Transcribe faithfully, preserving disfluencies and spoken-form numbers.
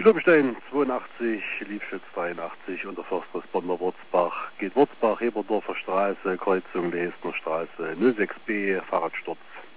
Silberstein zweiundachtzig, Liebschütz dreiundachtzig und der Firstresponder Wurzbach. Geht Wurzbach, Heberdorfer Straße, Kreuzung Leesner Straße, null sechs B, Fahrradsturz.